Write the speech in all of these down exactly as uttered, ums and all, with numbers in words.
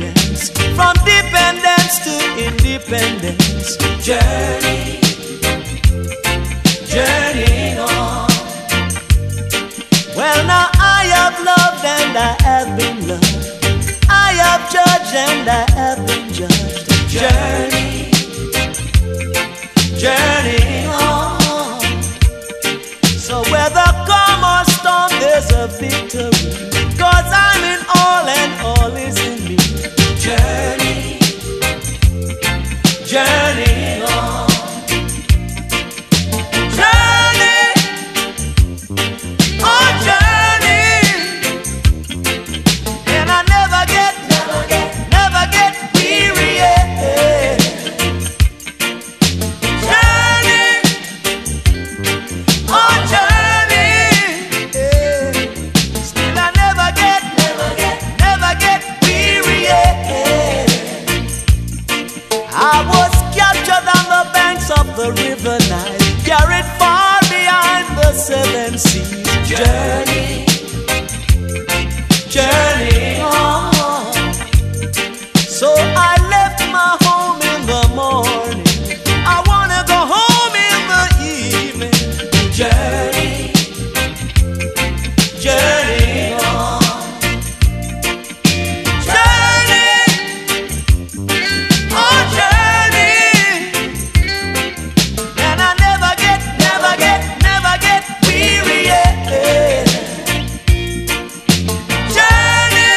independence, from dependence to independence. Journey, journey on. Well, now I have loved and I have been loved. I have judged and I have been judged. Journey, journey on. So whether calm or storm, there's a victory. Cause I'm in all and all is in me. Journey, journey on. Journey, oh journey. And I never get, never get, never get weary. Yeah. Journey, oh journey. Yeah. Still I never get, never get, never get weary. Yeah. I was captured on the banks of the river Nile, carried far behind the seven seas. Journey, journey on. So I left my home in the morning. I wanna go home in the evening. Journey, journey on. Journey, oh journey. And I never get, never get, never get weary. Yeah. Journey,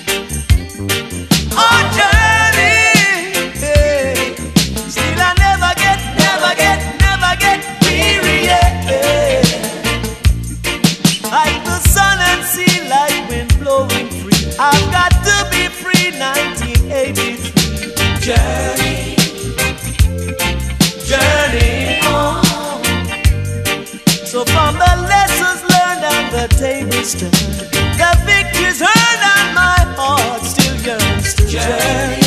oh journey. Yeah. Still I never get, never get, never get weary. Yeah. Like the sun and sea, like wind blowing free. I've got to be free. nineteen eighty-three. Journey, journey on. So from the lessons learned and the tables turned, the victory's heard and my heart still yearns to journey.